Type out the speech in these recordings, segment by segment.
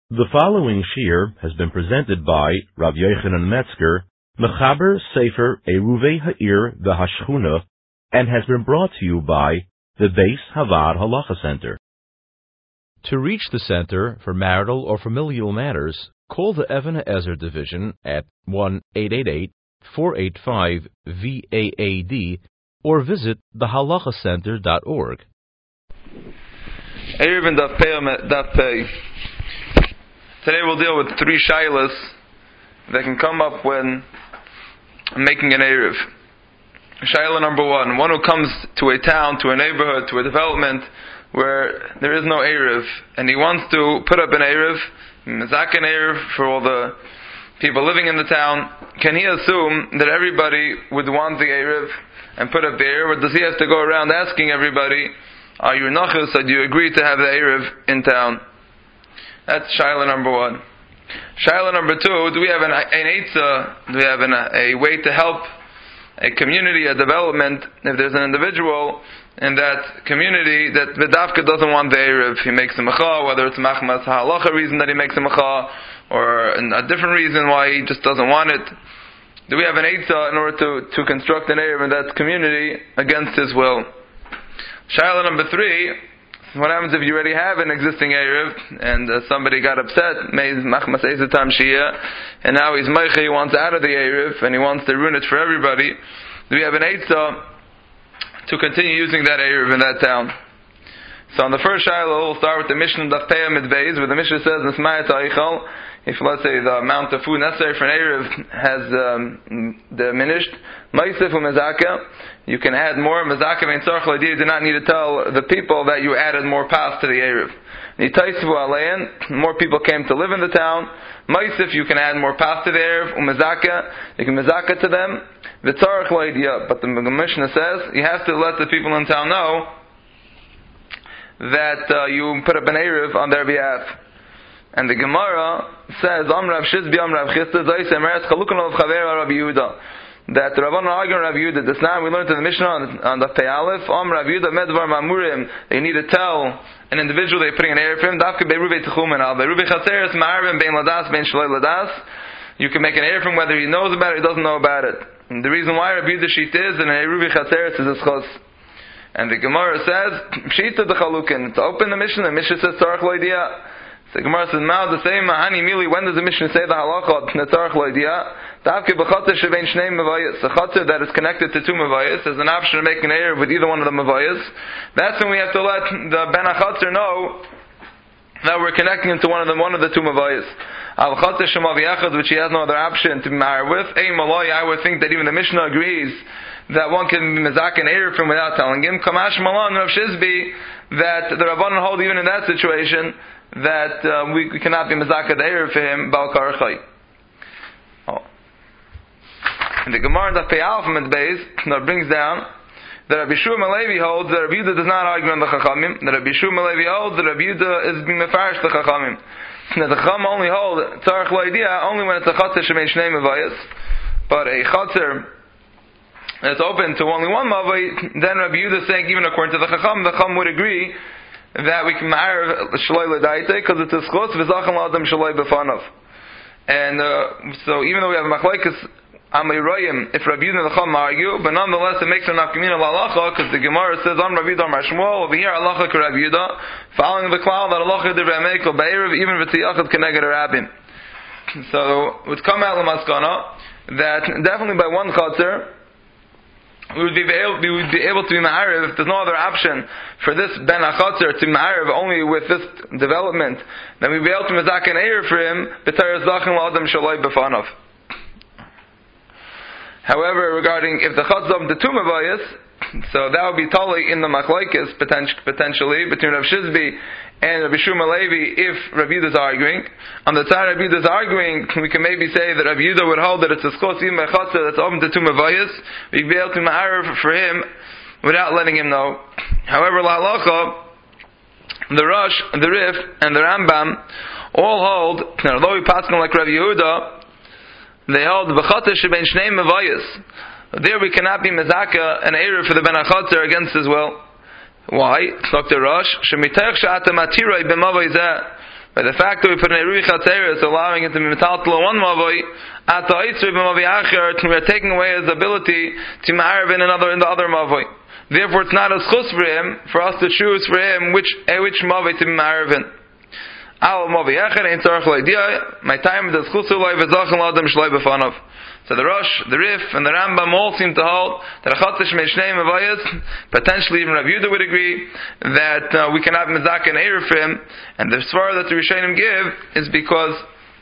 The following shir has been presented by Rav Yochanan Metzger, Mechaber Sefer Eruvei Ha'ir V'Hashchuna, and has been brought to you by the Beis Havad Halacha Center. To reach the center for marital or familial matters, call the Even HaEzer division at 1-888-485-VAAD or visit thehalachacenter.org. Erev and Daf Pei. Today we'll deal with three shaylas that can come up when making an Erev. Shayla number one who comes to a town, to a neighborhood, to a development where there is no Erev, and he wants to put up an Erev, Mizak an Erev for all the people living in the town. Can he assume that everybody would want the Erev and put up the Erev, or does he have to go around asking everybody, are you nachas, or do you agree to have the Erev in town? That's shayla number one. Shayla number two, do we have an eitzah, do we have a way to help a community, a development, if there's an individual in that community that Vidavka doesn't want the Erev, he makes a mecha, whether it's machmas halacha reason that he makes a mecha, or a different reason why he just doesn't want it. Do we have an eitzah in order to construct an Erev in that community against his will? Shayla number three, what happens if you already have an existing Erev and somebody got upset, and now he's meiche, he wants out of the Erev and he wants to ruin it for everybody? Do we have an eitzah to continue using that Erev in that town? So on the first Shiloh, we'll start with the Mishnah Daf Pei Amud Beis, where the Mishnah says, if let's say the amount of food necessary for an Erev has diminished, you can add more. You do not need to tell the people that you added more pas to the Erev. More people came to live in the town. You can add more pas to the Erev. You can mezaka to them. But the Mishnah says, you have to let the people in town know that you put up an Erev on their behalf. And the Gemara says, Rav Shizbi, Rav Chisda, that the Rabbanan are arguing Rav Yehuda. This now we learned in the Mishnah on the Pei Aleph, Rav Yehuda medvar mamurim. They need to tell an individual they're putting an Erev for him. Dafke beiruvei techumen al beiruvei chaseres ma'arvim bein ladas bein shloi ladas. You can make an Erev for him whether he knows about it or he doesn't know about it. And the reason why Rav Yehuda shit is and an Eruvei chaseres is a schos. And the Gemara says, Pshita de chalukin. To open the Mishnah says tzarach loidia. So the Gemara says, "Mao the same hani mili." When does the Mishnah say the halacha netzarach loidia? Davke b'chater shevein shnei mevayis. A chater that is connected to two mevayis is an option to make an Erev with either one of the mevayis. That's when we have to let the ben hachater know that we're connecting him to one of the two mevayis. Al chater shemav yachad, which he has no other option to be married with. Ein malay, I would think that even the Mishnah agrees that one can be mezak an Erev from without telling him. Kamash malan Rav Shizbi, that the Rabbanan hold even in that situation that we cannot be mezaka the Erev for him bal karachai. And the Gemara that Pei Aleph Amud Beis that brings down that Rabbi Shua Malevi holds that Rabbi Yehuda does not argue on the Chachamim. That Rabbi Shua Malevi holds that Rabbi Yehuda is being mefarish the Chachamim. That the Chacham only hold tzarich loidia only when it's a chater shemein shnei mevayis, but a chater that's open to only one mavay, then Rabbi Yehuda is saying even according to the Chacham would agree that we can ma'ariv shaloi l'daite because it's a schos v'zachan l'adam shaloi b'fanav. And so even though we have machlekes Amirayim, if Rabbi Yehuda and the Chacham argue, but nonetheless it makes a nafkamina l'alacha because the Gemara says Am Rabbi Yehuda Amar Shmuel, over here alacha ka Rabbi Yehuda, following the cloud that alacha divrei mekel ba'erev even v'tiyachad keneged rabim. So it would come out l'maskana that definitely by one chater we would be able to be ma'ariv. If there's no other option for this ben achatzer to ma'ariv only with this development, then we'd be able to mezak an Erev for him b'tayr zachin l'adam shaloi b'fanav. However, regarding if the chatzam the two mavayis, so that would be totally in the machlokes potentially between Rav Shizbi and Rabbi Shua Malevi if Rabbi Yehuda is arguing. On the side Rabbi Yehuda is arguing, we can maybe say that Rabbi Yehuda would hold that it's a schos even by chatzah that's open to two mavayis. We'd be able to ma'ariv for him without letting him know. However, la halacha, the Rosh, the Rif, and the Rambam all hold, although we pass like Rabbi Yehuda, they hold b'chater shebein shnei mevayis. There we cannot be mezaka an Erev for the ben achatzer against his will. Why? Dr. Rosh, shemitach she'ata matiroi b'mavay zeh. By the fact that we put an Erui Chatzeres, allowing it to be metaltal on one Mavoi, at the Eitzri b'Mavi Acher, we are taking away his ability to ma'ariv in the other Mavoi. Therefore, it's not a schus for him, for us to choose for him which Mavoi to be ma'ariv in. Al Mavi Acher, ein tzarech l'idiyah, my time is schus ulai v'zachan l'adam shloi b'fanav. So the Rosh, the Rif, and the Rambam all seem to hold that a Chatzish Meishnei Mavayas, potentially even Rav Yehuda would agree, that we can have Mizak and Erev for him, and the Svar that the Rishonim give is because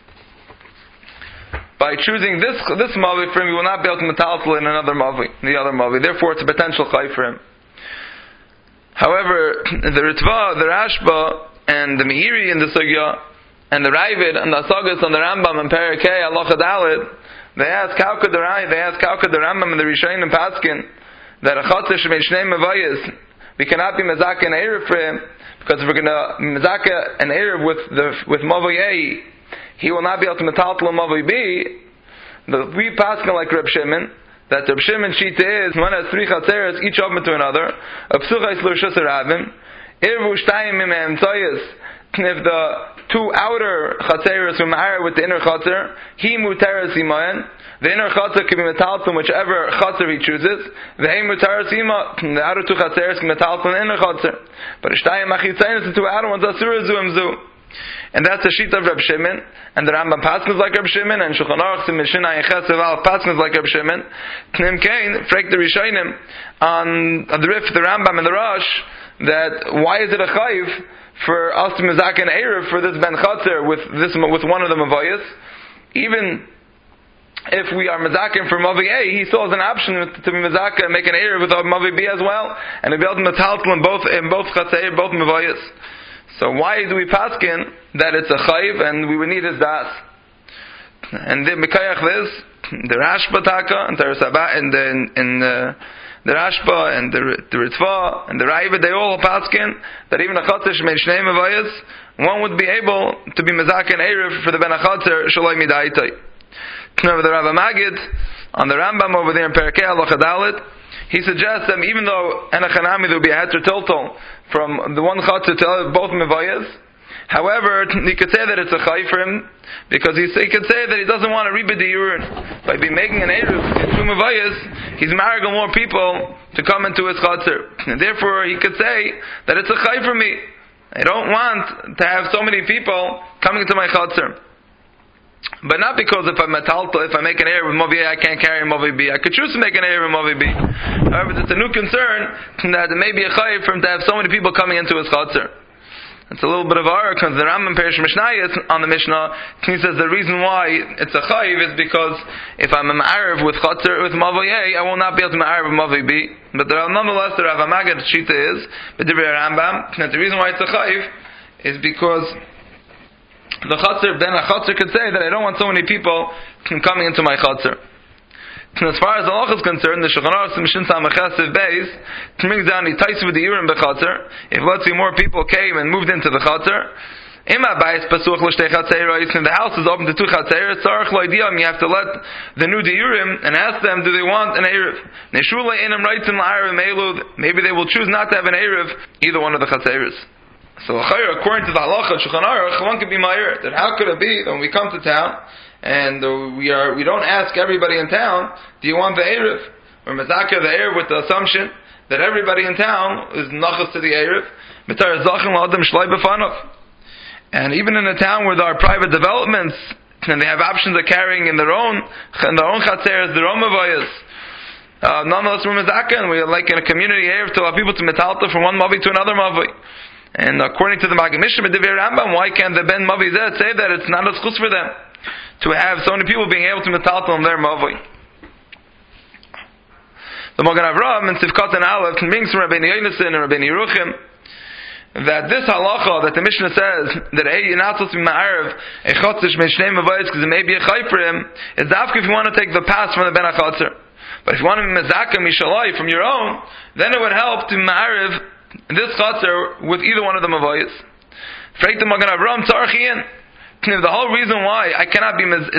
by choosing this Mavi for him, we will not be able to metaltal in the other Mavi. Therefore, it's a potential Chai for him. However, the Ritva, the Rashba, and the Meiri in the Sugya, and the Ravid, and the Asagas, and the Rambam, and Parakeh, Allah Chadalit, they ask how could the Rambam and the Rishonim and Paskin that a Chatzish Meishnei Mavayis we cannot be Mezaka and Erev for him, because if we're going to Mezaka and Erev with Mavoi A, he will not be able to metaltal Mavoi B. We Paskin like Reb Shimon, that Reb Shimon Shita is one has three Chatzeres, each of them to another, a Psuchais L'Rishus Rabim, Irvu Shtayim Mimem Tzoyis. If the two outer chatzeres were ma'ar with the inner chatzer, he mutaras imayan. The inner chatzer can be metalton whichever chatzer he chooses. The mutaras ima. The outer two chatzeres can be metalton the inner chatzer. But shtayim achitzayin is the two outer ones asura zu imzu. And that's the sheet of Reb Shimon. And the Rambam Paskin is like Reb Shimon, and Shulchan Aruch Mishnah Yechesev Al Paskin is like Reb Shimon. Knim Kain frek the Rishonim on the Rif, the Rambam, and the Rosh that why is it a chayiv for us to mizaka and erev for this ben chatzer with one of the mavayas, even if we are mizakim for mavi A, he still has an option to be mizaka and make an erev with mavi B as well, and to be able to metaltal in both chatzer, both mavayas. So why do we paskin that it's a chayiv and we would need his das? And the Mikayach this, the Rashba Taka and the Rashba and the Ritva and the Raiva, they all paskin that even a Chatzish Meishnei Mavayas, one would be able to be Mezak and Erev for the Ben HaChatzer Shaloi Midaitai. Now the Rav Magid on the Rambam over there in Parakeh Allah Chadalit, he suggests that even though Enachanami there will be a Heter Tiltal from the one Chatzer to both Mavayas, however, he could say that it's a Chai for him, because he could say that he doesn't want to rebid the urine. By making an Erev in two Mavayas, he's marrying more people to come into his Chatzer. And therefore, he could say that it's a Chai for me. I don't want to have so many people coming into my Chatzer. But not because if I make an Erev with Mavi A, I can't carry Mavi B. I could choose to make an Erev with Mavi B. However, it's a new concern that it may be a Chai for him to have so many people coming into his Chatzer. It's a little bit of our because the Rambam Perish Mishnayos on the Mishnah, he says the reason why it's a chayiv is because if I'm a ma'ariv with chatzer with Mavoi A, I will not be able to ma'ariv with Mavoi B. But nonetheless, the Rav Amagad Shita is, but the Rambam, that the reason why it's a chayiv is because the chatzer, then a chatzer could say that I don't want so many people coming into my chatzer. And as far as the halacha is concerned, the Shulchan Aruch Mishin Samachasiv Beis brings down the tais with the urim bechatzer. If let's say more people came and moved into the chatzer, Ima Bayis Pasuch L'Shtei Chatzeros, and the house is open to two chatzeros, Tzarech Lo'idiyam, you have to let the new diurim and ask them, do they want an erev? Neshula Inam Reitzim La'arev Meilud, maybe they will choose not to have an erev, either one of the chatzeros. So according to the halacha Shulchan Aruch, one could be ma'ir that how could it be that when we come to town and we don't ask everybody in town, do you want the erev? We're mezakah the erev with the assumption that everybody in town is nachas to the erev. Mitar zachin l'adam shloi b'fanav. And even in a town where there are private developments and they have options of carrying in their own chatzeres, their own mavayas. Nonetheless, we're mezakah and we're like in a community erev to allow people to metalta from one mavi to another mavi. And according to the Maggid Mishnah B'Divrei Rambam, why can't the Ben Mavi Zeh say that it's not a schus for them to have so many people being able to metaltal on their Mavi? The Magen Avraham and Sivkat and Aleph brings from Rabbeinu Yonason and Rabbeinu Yeruchim that this halacha that the Mishnah says that you're not supposed to be ma'arev a chotzish meishnei mavayis because it may be a chai for him is dafka if you want to take the pass from the Ben HaChatzer. But if you want to be mezaka mishalai from your own, then it would help to ma'arev this chatzer with either one of the mavayis. Freit the Magen Avraham tzarchiin. The whole reason why I cannot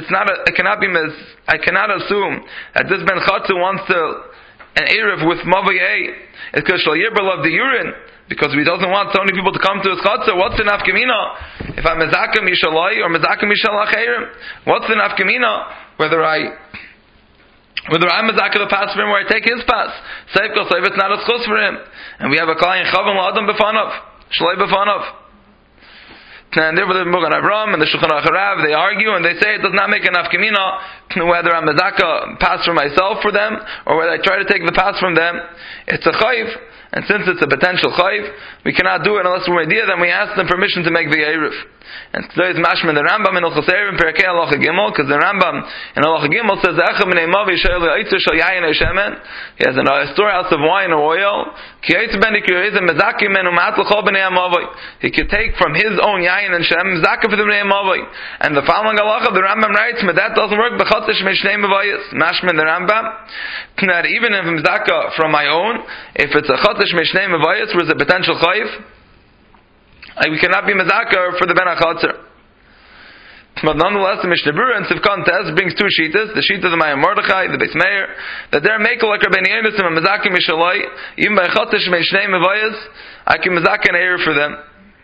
assume that this ben chatzer wants to an erev with mavay A is because shal yirbel of the urine because he doesn't want so many people to come to his chutzner. What's the nafkamina? If I'm mezaka mishalai or mezaka mishalachayim, what's the nafkamina? Whether I'm mezaka the pass for him or I take his pass. Seif kol seif, it's not a schus for him. And we have a client chavim la'adam b'fanav, shloi b'fanav. And therefore the Mugan Avram and the Shulchan Aruch Harav, they argue and they say it does not make enough kamina whether I'm mezaka pass for myself for them or whether I try to take the pass from them. It's a chayiv, and since it's a potential chayiv, we cannot do it unless we're idea. Then we ask them permission to make the eruv. And today is mashman the Rambam in Hilchos Eruv Perkei Halacha Gimel, because the Rambam in Halacha Gimel says Echa Minei Mavi Sheil Yitzur Shal Yayin Shemen. He has a storehouse of wine or oil. Ki Yitzur Ben Ikir Mezakim Menu Mat L'Chol Bnei Amavi. He could take from his own yayin and shem Mezakim for the Bnei Amavi. And the following halacha, the Rambam writes, but that doesn't work. B'Chodesh Mishnei Mevayis. Mashman the Rambam that even if Mezaka from my own, if it's a Chodesh Mishnei Mevayis, where it's a potential chayiv, we cannot be mezaka for the ben achatzer. But nonetheless, the Mishnah Berurah and Sivkan Tez brings two shitas: the shita of the Mayim Mordechai, the Beis Meir, that they're makel like Rabbeinu Yonasan and mezaka mishalai, even by chodesh mishnei mevayis, I can mezaka an eir for them.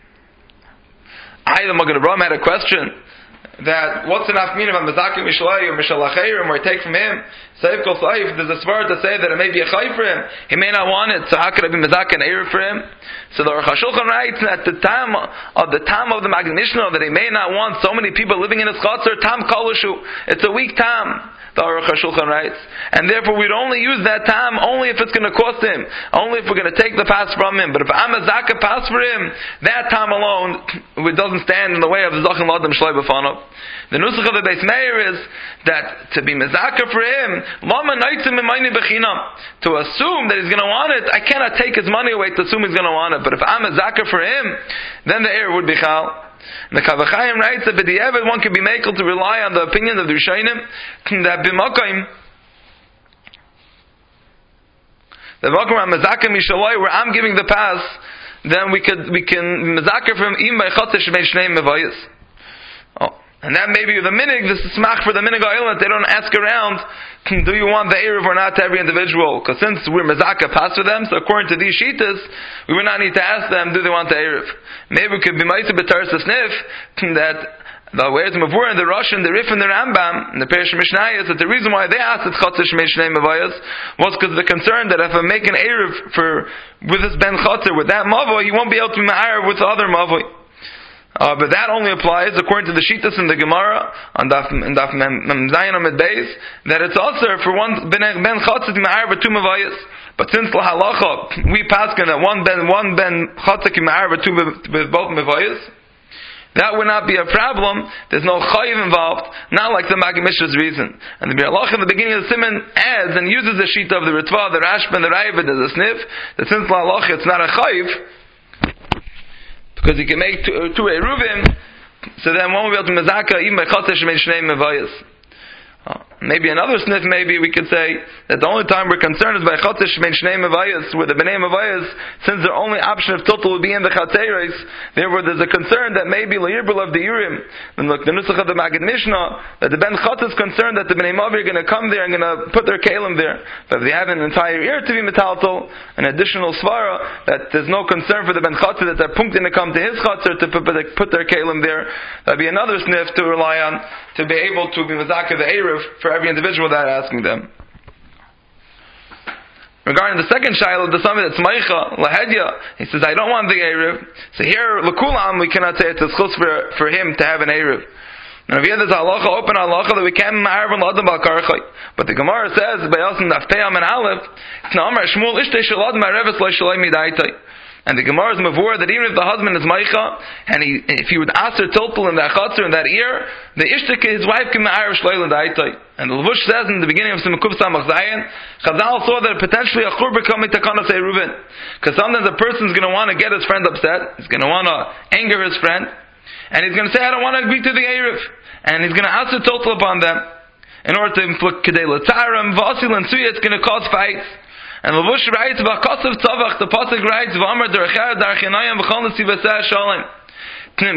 The Magen Avraham had a question that what's the nafkamina of mezaka mishalai or mishalachayim, or I take from him. Seif kol seif, there's a svara to say that it may be a chay for him. He may not want it, so how could I be mezaka an eir for him? So the Aruch HaShulchan writes that the time of the Magen Mishnah, that he may not want so many people living in his chutzner, tam kolushu. It's a weak tam, the Aruch HaShulchan writes. And therefore we'd only use that tam only if it's going to cost him, only if we're going to take the pass from him. But if I'm a zaka pass for him, that tam alone, it doesn't stand in the way of the Zachin Ladam Shloi B'fanov. The nusach of the Beis Meir is that to be mezaka for him, lama noitzim imayni bechinam, to assume that he's going to want it, I cannot take his money away to assume he's going to want it. But if I'm mezaka for him, then the heir would be chal. And the Kavachayim writes that b'di'evet one can be makel to rely on the opinion of the Rishonim that b'makayim, the makom mezaka mishaloi, where I'm giving the pass, then we can mezaka for him even by chodesh mishnei mevayis. And that may be the minig, this is smach for the minig ha'ilin, they don't ask around, do you want the eruv or not to every individual? Because since we're mezaka pass for them, so according to these shitas, we would not need to ask them, do they want the eruv? Maybe we could be ma'isa b'taras snif, that the words Mavur and the Rosh and the Rif and the Rambam, and the Perish Mishnayos, that the reason why they asked it Chodesh Mishnei Mevayos was because of the concern that if I make an eruv with this ben Chotzer, with that mavoi, he won't be able to be ma'arev with the other mavoi. But that only applies according to the Shitas in the Gemara on Daf Mem Zayin Amid Beis, that it's also for one ben Chotzer to ma'arev with two mavayos. But since la halacha we paskin that one ben Chotzer can ma'arev with both mavayos, that would not be a problem. There's no chayiv involved, not like the Magen Mishra's reason. And the Bir Halacha in the beginning of the Siman adds and uses the shita of the Ritva, the Rashba, and the Ravid as a sniff, that since la halacha it's not a chayiv, because he can make two eruvim, so then one will be able to mezaka even by chodesh mishnei mevayis. Maybe another sniff, maybe we could say that the only time we're concerned is by chodesh mishnei mevayis, where the bnei mevayis, since their only option of total would be in the chateres, therefore there's a concern that maybe l'yirbel of the urim, and look, the nusach of the Magen Mishnah, that the ben chot is concerned that the bnei mavi are going to come there and going to put their kalim there. But if they have an entire year to be metaltal, an additional svara, that there's no concern for the ben chot that they're punkting to come to his chotzer to put their kalim there, that'd be another sniff to rely on to be able to be mezaka the eruv for every individual that asking them. Regarding the second shiloh, the summit that's meicha lahedya, he says I don't want the eruv. So here lekulam we cannot say it's a schus for him to have an eruv. Now if there's halacha, open halacha that we can't ma'arv and l'adam bal karchay. But the Gemara says by Yosin Dafteyam and Aleph, it's na'amar Shmuel ishtei shalad ma'areves lo shalai midaitai. And the Gemara is mavur that even if the husband is meicha, and if he would aser total in that chatzar in that ear, the ishtik his wife can ma'arev shalai l'daitai. And the Levush says in the beginning of Simukuf Samach Zayin, Chazal saw that potentially a churba coming to Kana say Reuven, because sometimes a person's going to want to get his friend upset, he's going to want to anger his friend, and he's going to say I don't want to agree to the eruv, and he's going to aser total upon them in order to inflict kedei l'tzarim v'asil and suya. It's going to cause fights. And Levush writes about Kosav Tzavach, the pasuk writes, "V'amar derechar darchinayim v'chol nesiv v'seh shalom." Where's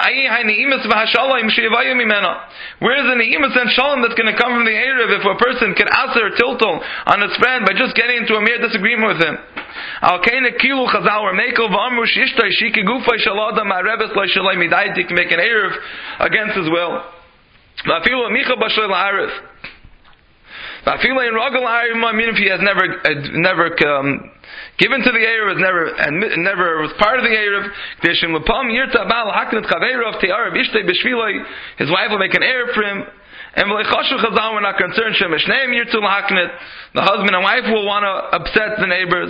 the ne'imus and shalom that's going to come from the Erev if a person can aser tiltal on his friend by just getting into a mere disagreement with him? Al kaina kilu chazal or mekel v'amru shishtai shiki gufay shalada ma'rebes lo shalai midayit, he can make an Erev against his will. V'afilu amicha b'shalai la'arif. V'afilu in ragal la'arif, I mean if he has never given to the Erev, never was part of the Erev. His wife will make an Erev for him. And we're not concerned. The husband and wife will want to upset the neighbors.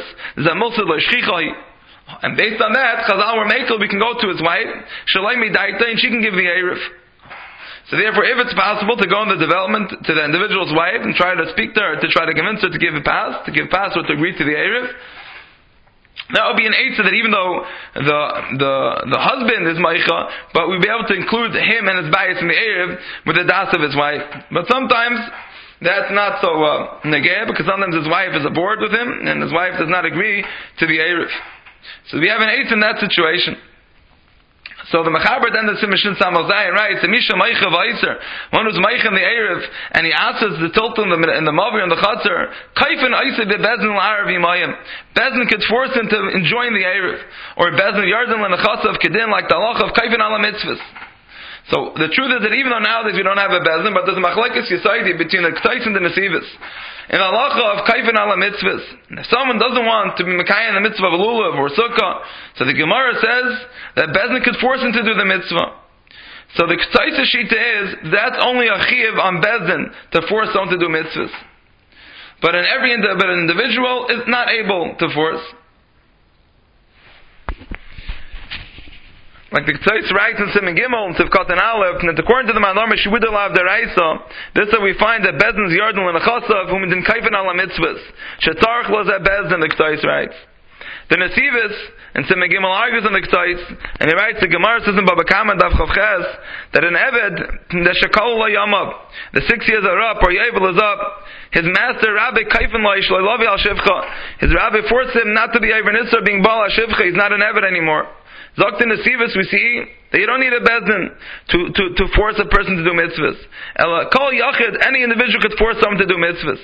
And based on that, we can go to his wife, and she can give the Erev. So therefore, if it's possible to go in the development to the individual's wife and try to speak to her, to try to convince her to give pass or to agree to the Erev, that would be an eitzah that even though the husband is meicha, but we'd be able to include him and his bias in the Erev with the das of his wife. But sometimes that's not so negeh, because sometimes his wife is aboard with him and his wife does not agree to the Erev. So we have an eitzah in that situation. So the Mechaber then the Simishin Samal Zayin writes, Misha Meicha Vaiser, one who's Meicha in the Erev, and he asks the tilton in the Mavir and the Chatzar, Kaifin Aisa be Bezin L'Arav Yimayim. Bezin could force him to enjoin the Erev, or Bezin Yarden L'Nechatzav Kedin, like the Allah of Kaifin Ala Mitzvahs. So the truth is that even though nowadays we don't have a Bezin, but there's a Machlekes Yisaydi between the K'tais and the Nesivas. In the halacha of kaifin ala mitzvahs, if someone doesn't want to be mekayim the mitzvah of lulav or sukkah, so the Gemara says that Bezdin could force him to do the mitzvah. So the K'taisa Shita is that's only a chiyuv on Bezdin to force someone to do mitzvahs. But an individual is not able to force. Like the K'tais writes in Siman Gimel and Tivkat and Aleph, and according to the Manar Meshivudalav Deraisa, this is we find that Bezdin's Yarden L'Nechasav, whom didn't kaifin ala mitzvahs. Shetarch Lazeh Bezdin, the K'tais writes. The Nesivus and Siman Gimel argues on the K'tais, and he writes, the Gemara says in Baba Kama Daf Chavches, that an Eved, the Shekal Lo Yamav, the 6 years are up, or Yavel is up, his master Rabbi kaifin Lo Yishloilavi Al Shivcha, his Rabbi forced him not to be Eivin Isra, being Baal Al Shivcha, he's not an Eved anymore. Zokt in the Sivas, we see that you don't need a bezdin to force a person to do mitzvahs. Kol yachid, any individual could force someone to do mitzvahs.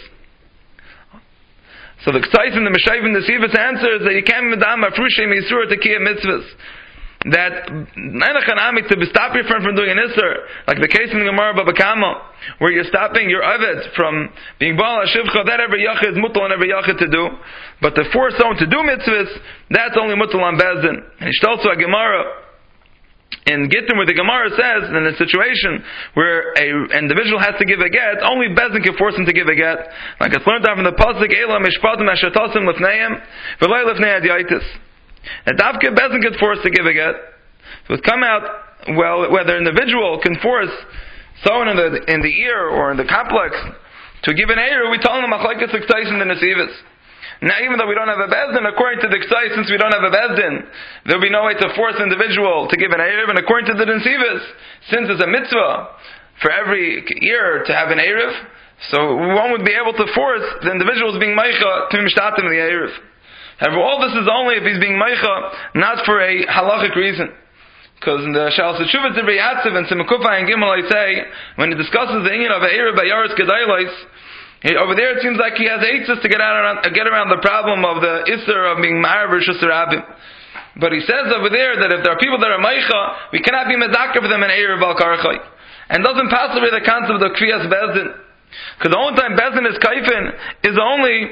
So the K'tais and the Meshav in the Sivas answers that you can't medam afrushem yisur to kiyah mitzvahs. That to stop your friend from doing an isser, like the case in the Gemara Baba Kama, where you're stopping your aved from being Baal HaShivcha, that every yachid is mutal on every yachid to do. But to force someone to do mitzvahs, that's only mutal on Bezdin. And it's also a Gemara in Gittin where the Gemara says, in a situation where an individual has to give a get, only Bezdin can force him to give a get. Like it's learned out from the Pasuk, Eila Mishpatim Ashatasim Lefneim, V'lei Lefnei Adiyaitis. And Davke Bezdin could force to give a get. So it come out, well, whether an individual can force someone in the ear or in the complex to give an ear, we tell them Machlekes K'tais and the Nesivas. Now, even though we don't have a Bezdin, according to the K'tais, since we don't have a Bezdin, there will be no way to force an individual to give an erev. And according to the Nesivas, since it's a mitzvah for every ear to have an erev, so one would be able to force the individuals being meicha to be mishtatim in the erev. However, all this is only if he's being meicha, not for a halachic reason. Because in the Shal Sechuvah Divrei Yatziv and Simakufa and Gimel, I say, when he discusses the inyan of a erev by Yaris Gedailos, over there it seems like he has eitzes to get around the problem of the Isser of being Ma'ar v'Rishus Rabim. But he says over there that if there are people that are Meicha, we cannot be Mezakah for them in Erev Al Karchai. And doesn't pass away the concept of Kriyas Bezdin. Because the only time Bezdin is Kaifin is only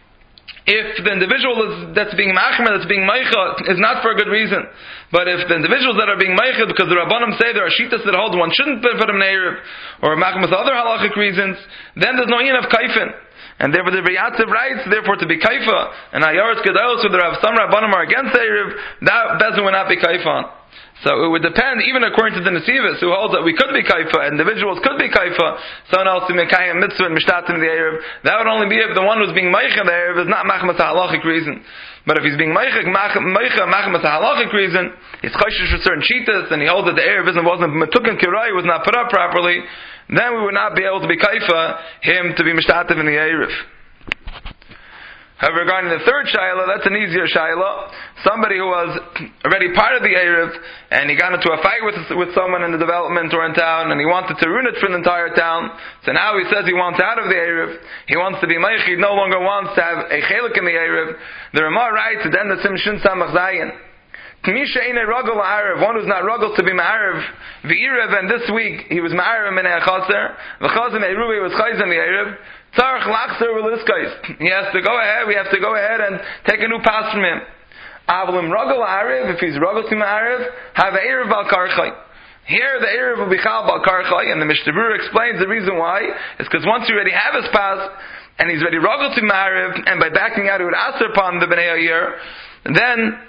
if the individual that's being Machmer, that's being Meicha, is not for a good reason. But if the individuals that are being Meicha, because the Rabbanim say there are Shitas that hold one shouldn't put them in Erev, or Machmer with other halachic reasons, then there's no yin of Kaifin. And therefore the Riyatziv writes, therefore to be Kaifa, and Ayaris Gedalos, where there are some Rabbanim are against Erev, that Bezdin would not be Kaifan. So it would depend, even according to the Nesivas, who holds that we could be Kaifa, individuals could be Kaifa, someone else to Mekayim Mitzvah and Mishtatim in the Erev. That would only be if the one who's being Meicha in the Erev is not Machmas halachic reason. But if he's being Meicha Machmas halachic reason, he's Chayshish for certain Cheetahs, and he holds that the Erev wasn't Metukan Kirai, was not put up properly, then we would not be able to be Kaifa, him to be Mishtatim in the Erev. However, regarding the third Shaila, that's an easier Shaila. Somebody who was already part of the Erev, and he got into a fight with someone in the development or in town, and he wanted to ruin it for the entire town. So now he says he wants out of the Erev. He wants to be Meichi, no longer wants to have a Chelik in the Erev. The Ramah writes, then the Simshun Samach Zayin. Misha ain't a ruggle Ma'arev, one who's not ruggle to be Ma'arev. V'Erev, and this week he was Ma'arev in a Chaser. V'Chazim Eruvi was Chayz in the Erev. Tzarech Lachser V'Liskais. He has to go ahead, we have to go ahead and take a new pass from him. Avlim ruggle Ma'arev, if he's ruggle to Ma'arev, have a Erev Bal Karchai. Here the Erev will be Chal Bal Karchai, and the Mishnah Berurah explains the reason why. It's because once you already have his pass, and he's already ruggle to Ma'arev, and by backing out he would answer upon the Bnei Ayir, then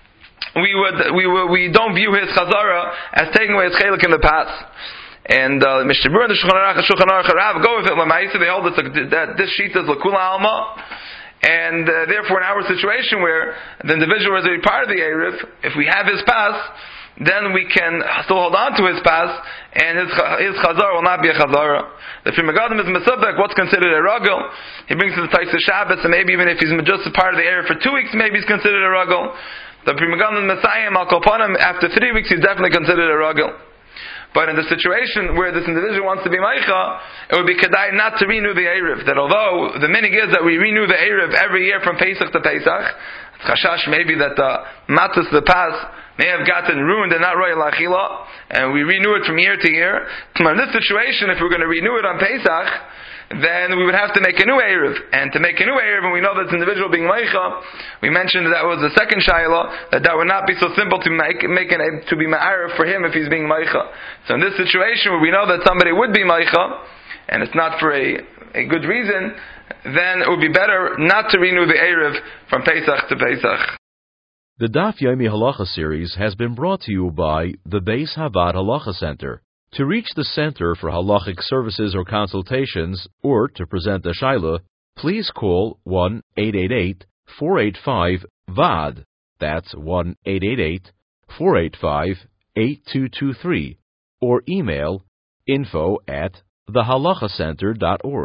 we don't view his chazara as taking away his chelik in the past. And Mishnah Berurah and the Shulchan Aruch Rav go with it. L'maisa they hold that this sheet is l'kula alma, and therefore in our situation where the individual is already part of the erev, if we have his pass, then we can still hold on to his pass, and his chazara will not be a chazara. The Pri Megadim is mesubek, what's considered a ruggle. He brings to the Taisa Shabbos, and maybe even if he's just a part of the erev for 2 weeks, maybe he's considered a ruggle. The Pri Megadim Messiah Al Kopanim, after 3 weeks, he's definitely considered a ruggle. But in the situation where this individual wants to be Meicha, it would be Kedai not to renew the Erev. That although the minig is that we renew the Erev every year from Pesach to Pesach, it's chashash maybe that the matas, the pas, may have gotten ruined and not royal achila, and we renew it from year to year. In this situation, if we're going to renew it on Pesach, then we would have to make a new Erev. And to make a new Erev, and we know that this individual being Meicha, we mentioned that was the second Shaila, that would not be so simple to make to be Ma'arev for him if he's being Meicha. So in this situation where we know that somebody would be Meicha, and it's not for a good reason, then it would be better not to renew the Erev from Pesach to Pesach. The Daf Yomi Halacha series has been brought to you by the Beis Havad Halacha Center. To reach the Center for Halachic Services or Consultations, or to present a Shaila, please call 1-888-485-VAD. That's 1-888-485-8223. Or email info@thehalachacenter.org.